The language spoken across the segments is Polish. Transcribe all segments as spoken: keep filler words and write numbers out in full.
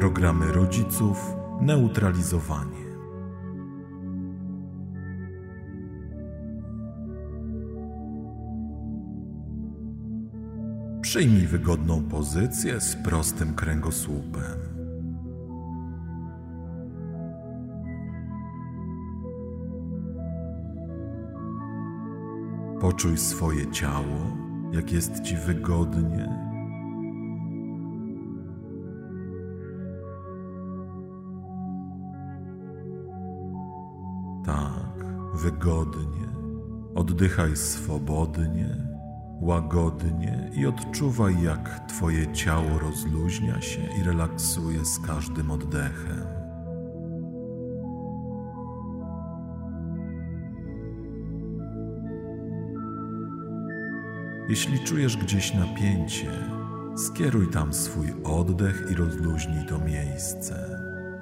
Programy rodziców neutralizowanie. Przyjmij wygodną pozycję z prostym kręgosłupem. Poczuj swoje ciało, jak jest Ci wygodnie. Tak, wygodnie. Oddychaj swobodnie, łagodnie i odczuwaj, jak Twoje ciało rozluźnia się i relaksuje z każdym oddechem. Jeśli czujesz gdzieś napięcie, skieruj tam swój oddech i rozluźnij to miejsce.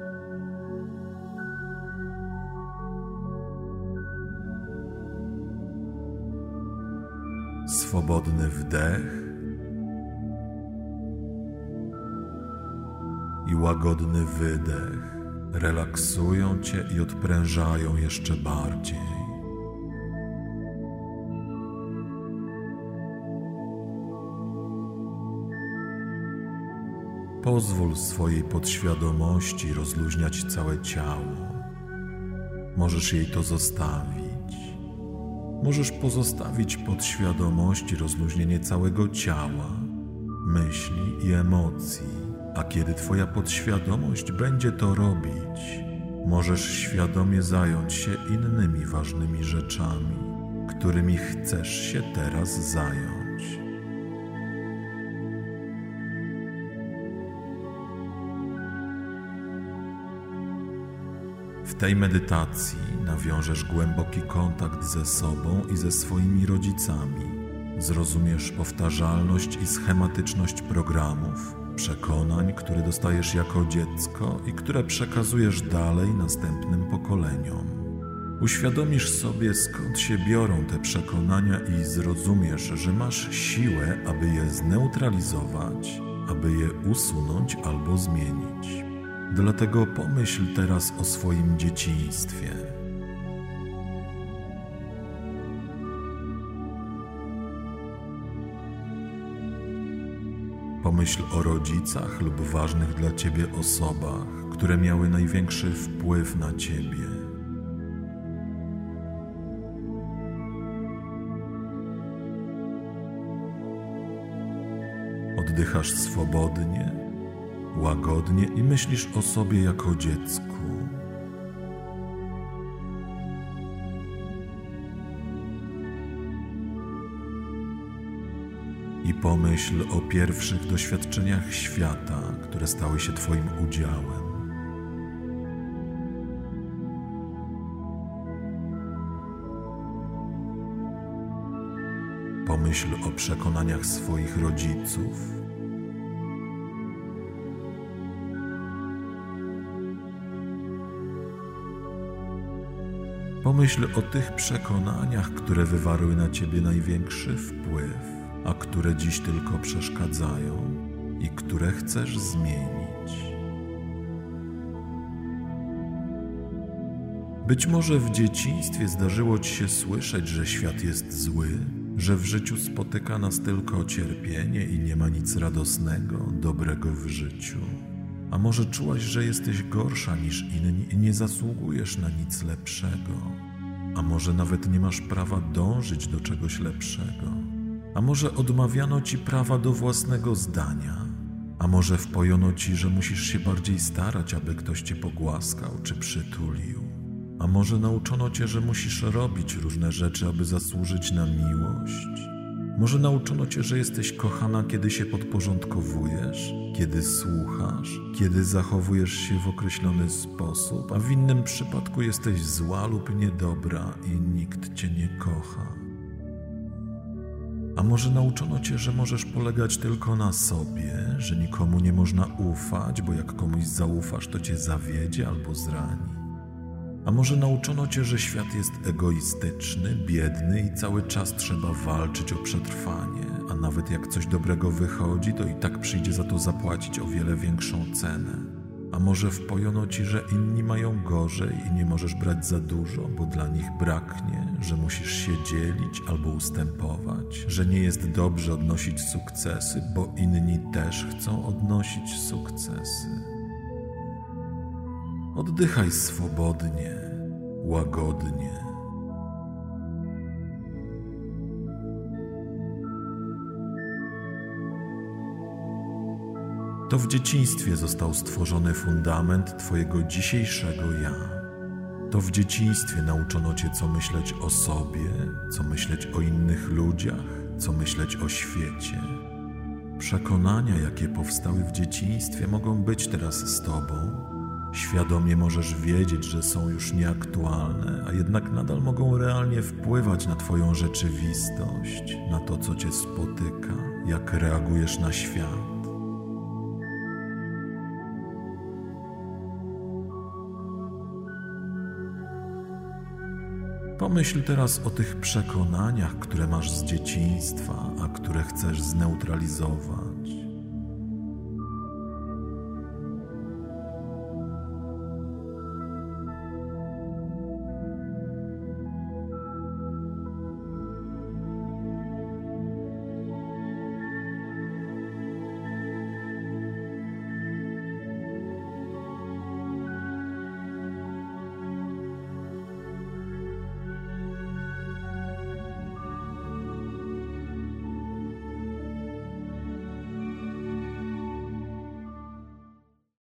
Swobodny wdech i łagodny wydech relaksują Cię i odprężają jeszcze bardziej. Pozwól swojej podświadomości rozluźniać całe ciało. Możesz jej to zostawić. Możesz pozostawić podświadomości rozluźnienie całego ciała, myśli i emocji, a kiedy Twoja podświadomość będzie to robić, możesz świadomie zająć się innymi ważnymi rzeczami, którymi chcesz się teraz zająć. W tej medytacji nawiążesz głęboki kontakt ze sobą i ze swoimi rodzicami. Zrozumiesz powtarzalność i schematyczność programów, przekonań, które dostajesz jako dziecko i które przekazujesz dalej następnym pokoleniom. Uświadomisz sobie, skąd się biorą te przekonania i zrozumiesz, że masz siłę, aby je zneutralizować, aby je usunąć albo zmienić. Dlatego pomyśl teraz o swoim dzieciństwie. Pomyśl o rodzicach lub ważnych dla Ciebie osobach, które miały największy wpływ na Ciebie. Oddychasz swobodnie, łagodnie i myślisz o sobie jako dziecku. I pomyśl o pierwszych doświadczeniach świata, które stały się Twoim udziałem. Pomyśl o przekonaniach swoich rodziców. Pomyśl o tych przekonaniach, które wywarły na Ciebie największy wpływ, a które dziś tylko przeszkadzają i które chcesz zmienić. Być może w dzieciństwie zdarzyło Ci się słyszeć, że świat jest zły, że w życiu spotyka nas tylko cierpienie i nie ma nic radosnego, dobrego w życiu. A może czułaś, że jesteś gorsza niż inni i nie zasługujesz na nic lepszego? A może nawet nie masz prawa dążyć do czegoś lepszego? A może odmawiano Ci prawa do własnego zdania? A może wpojono Ci, że musisz się bardziej starać, aby ktoś Cię pogłaskał czy przytulił? A może nauczono Cię, że musisz robić różne rzeczy, aby zasłużyć na miłość? Może nauczono Cię, że jesteś kochana, kiedy się podporządkowujesz, kiedy słuchasz, kiedy zachowujesz się w określony sposób, a w innym przypadku jesteś zła lub niedobra i nikt Cię nie kocha. A może nauczono Cię, że możesz polegać tylko na sobie, że nikomu nie można ufać, bo jak komuś zaufasz, to Cię zawiedzie albo zrani. A może nauczono Cię, że świat jest egoistyczny, biedny i cały czas trzeba walczyć o przetrwanie, a nawet jak coś dobrego wychodzi, to i tak przyjdzie za to zapłacić o wiele większą cenę. A może wpojono ci, że inni mają gorzej i nie możesz brać za dużo, bo dla nich braknie, że musisz się dzielić albo ustępować, że nie jest dobrze odnosić sukcesy, bo inni też chcą odnosić sukcesy. Oddychaj swobodnie, łagodnie. To w dzieciństwie został stworzony fundament twojego dzisiejszego ja. To w dzieciństwie nauczono cię, co myśleć o sobie, co myśleć o innych ludziach, co myśleć o świecie. Przekonania, jakie powstały w dzieciństwie, mogą być teraz z tobą. Świadomie możesz wiedzieć, że są już nieaktualne, a jednak nadal mogą realnie wpływać na twoją rzeczywistość, na to, co cię spotyka, jak reagujesz na świat. Pomyśl teraz o tych przekonaniach, które masz z dzieciństwa, a które chcesz zneutralizować.